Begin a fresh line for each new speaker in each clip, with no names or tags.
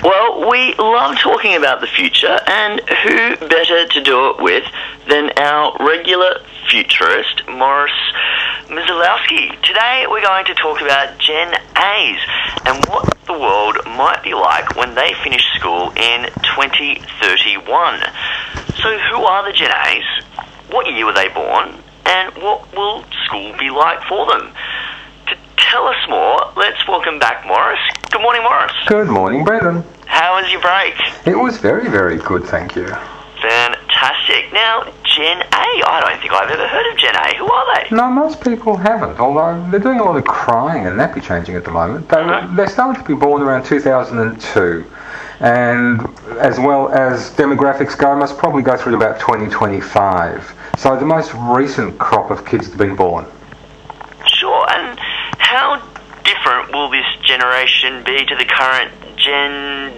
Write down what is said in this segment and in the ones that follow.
Well, we love talking about the future, and who better to do it with than our regular futurist, Morris Mizalowski. Today we're going to talk about Gen A's and what the world might be like when they finish school in 2031. So who are the Gen A's? What year were they born? And what will school be like for them? To tell us more, let's welcome back Morris. Good morning, Morris.
Good morning, Brendan.
How was your break?
It was very, very good, thank you.
Fantastic. Now, Gen A, I don't think I've ever heard of Gen A. Who are they?
No, most people haven't, although they're doing a lot of crying and nappy changing at the moment. They started to be born around 2002, and as well as demographics go, must probably go through to about 2025. So the most recent crop of kids have been born.
Sure, and how different will this generation be to the current Gen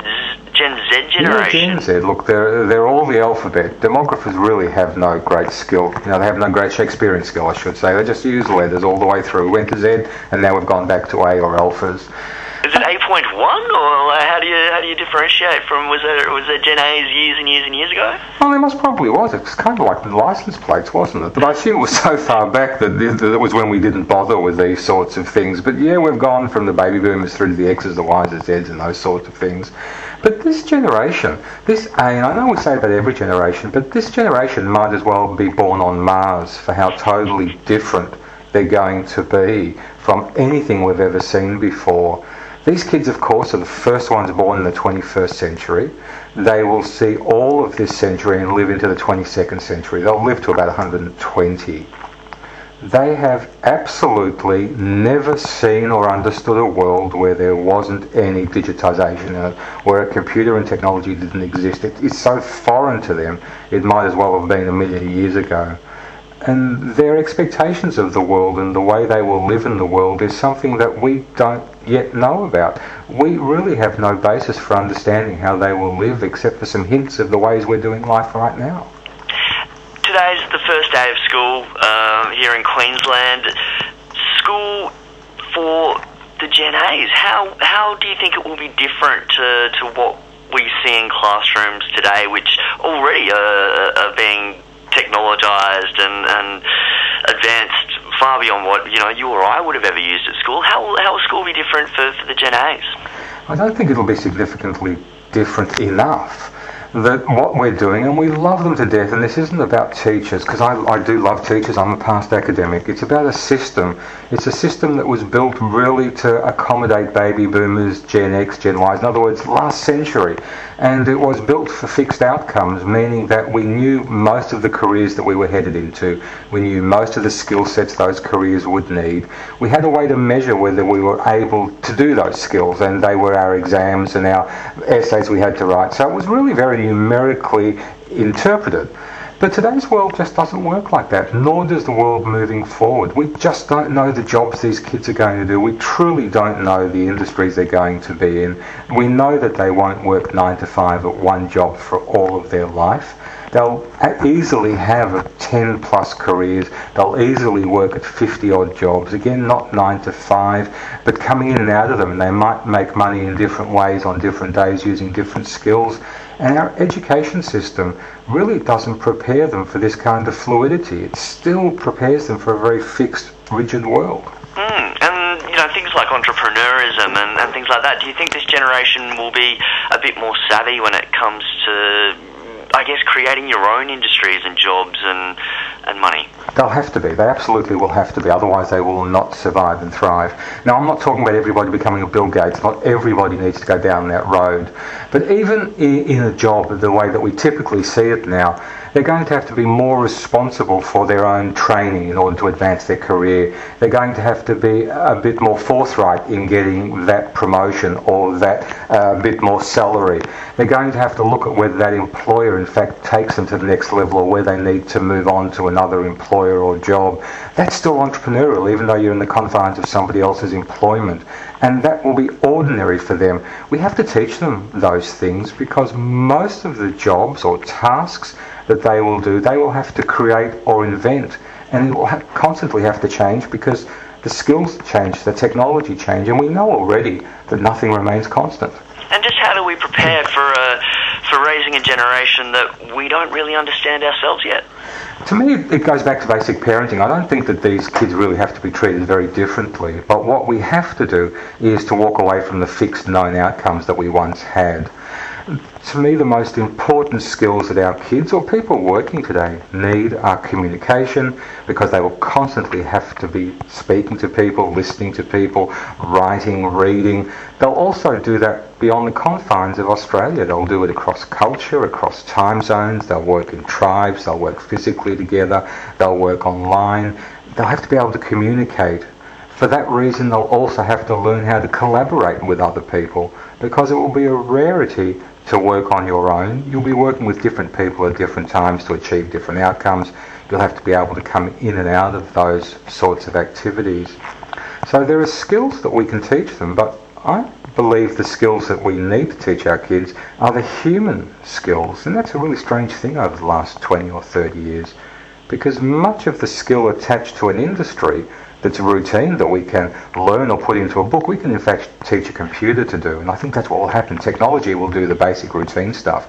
Z generation?
Yeah, Gen Z, look, they're all the alphabet. Demographers really have no great skill. You know, they have no great Shakespearean skill, I should say. They just use letters all the way through. We went to Z, and now we've gone back to A or alphas.
Is it 8.1, or how do you differentiate from, was there Gen A's years and years and years ago?
Well, there most probably was. It's kind of like the license plates, wasn't it? But I assume it was so far back that it was when we didn't bother with these sorts of things. But yeah, we've gone from the baby boomers through to the X's, the Y's, the Z's, and those sorts of things. But this generation, this A, and I know we say about every generation, but this generation might as well be born on Mars for how totally different they're going to be from anything we've ever seen before. These kids, of course, are the first ones born in the 21st century. They will see all of this century and live into the 22nd century. They'll live to about 120. They have absolutely never seen or understood a world where there wasn't any digitisation in it, where a computer and technology didn't exist. It's so foreign to them, it might as well have been a million years ago. And their expectations of the world and the way they will live in the world is something that we don't yet know about. We really have no basis for understanding how they will live except for some hints of the ways we're doing life right now.
Today's the first day of school here in Queensland. School for the Gen A's, how do you think it will be different to what we see in classrooms today, which already are being technologised and advanced far beyond what you or I would have ever used at school? How will school be different for the Gen A's?
I don't think it'll be significantly different enough. That what we're doing, and we love them to death, and this isn't about teachers, because I do love teachers, I'm a past academic. It's about a system. It's a system that was built really to accommodate baby boomers, Gen X, Gen Y, in other words, last century. And it was built for fixed outcomes, meaning that we knew most of the careers that we were headed into. We knew most of the skill sets those careers would need. We had a way to measure whether we were able to do those skills, and they were our exams and our essays we had to write. So it was really very numerically interpreted. But today's world just doesn't work like that, nor does the world moving forward. We just don't know the jobs these kids are going to do. We truly don't know the industries they're going to be in. We know that they won't work 9 to 5 at one job for all of their life. They'll easily have 10 plus careers. They'll easily work at 50 odd jobs. Again, not 9 to 5, but coming in and out of them. And they might make money in different ways on different days using different skills. And our education system really doesn't prepare them for this kind of fluidity. It still prepares them for a very fixed, rigid world.
And things like entrepreneurism and things like that. Do you think this generation will be a bit more savvy when it comes to, I guess, creating your own industries and jobs and money?
They'll have to be. They absolutely will have to be. Otherwise they will not survive and thrive. Now, I'm not talking about everybody becoming a Bill Gates. Not everybody needs to go down that road. But even in a job, the way that we typically see it now, they're going to have to be more responsible for their own training in order to advance their career. They're going to have to be a bit more forthright in getting that promotion or that bit more salary. They're going to have to look at whether that employer in fact takes them to the next level or where they need to move on to another employer or job. That's still entrepreneurial, even though you're in the confines of somebody else's employment. And that will be ordinary for them. We have to teach them those things because most of the jobs or tasks that they will do, they will have to create or invent. And it will constantly have to change because the skills change, the technology change, and we know already that nothing remains constant.
And just how do we prepare for raising a generation that we don't really understand ourselves yet?
To me, it goes back to basic parenting. I don't think that these kids really have to be treated very differently, but what we have to do is to walk away from the fixed known outcomes that we once had. To me, the most important skills that our kids or people working today need are communication, because they will constantly have to be speaking to people, listening to people, writing, reading. They'll also do that beyond the confines of Australia. They'll do it across culture, across time zones. They'll work in tribes. They'll work physically together. They'll work online. They'll have to be able to communicate. For that reason, they'll also have to learn how to collaborate with other people, because it will be a rarity to work on your own. You'll be working with different people at different times to achieve different outcomes. You'll have to be able to come in and out of those sorts of activities. So there are skills that we can teach them, but I believe the skills that we need to teach our kids are the human skills, and that's a really strange thing over the last 20 or 30 years, because much of the skill attached to an industry that's routine that we can learn or put into a book, we can in fact teach a computer to do, and I think that's what will happen. Technology will do the basic routine stuff.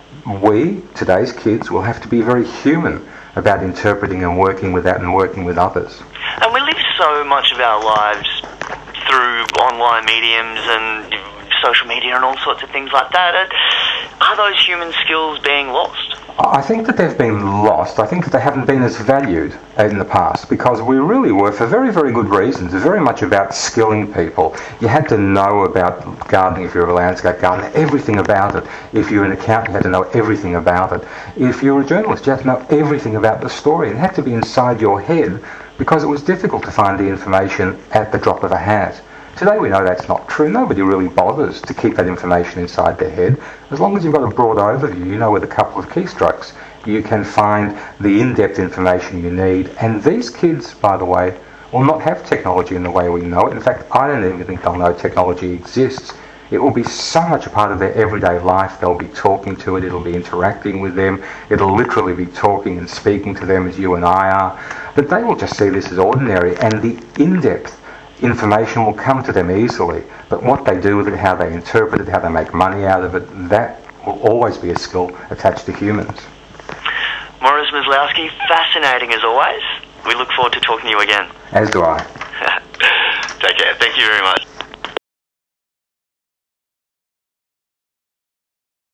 We, today's kids, will have to be very human about interpreting and working with that and working with others.
And we live so much of our lives through online mediums and social media and all sorts of things like that. Are those human skills being lost?
I think that they've been lost. I think that they haven't been as valued in the past, because we really were, for very, very good reasons, very much about skilling people. You had to know about gardening if you're a landscape gardener, everything about it. If you're an accountant, you had to know everything about it. If you're a journalist, you had to know everything about the story. It had to be inside your head, because it was difficult to find the information at the drop of a hat. Today we know that's not true. Nobody really bothers to keep that information inside their head. As long as you've got a broad overview, you know, with a couple of keystrokes, you can find the in-depth information you need. And these kids, by the way, will not have technology in the way we know it. In fact, I don't even think they'll know technology exists. It will be so much a part of their everyday life. They'll be talking to it, it'll be interacting with them, it'll literally be talking and speaking to them as you and I are. But they will just see this as ordinary, and the in-depth information will come to them easily, but what they do with it, how they interpret it, how they make money out of it, that will always be a skill attached to humans.
Maurice Myslowski, fascinating as always. We look forward to talking to you again.
As do I.
Take care. Thank you very much.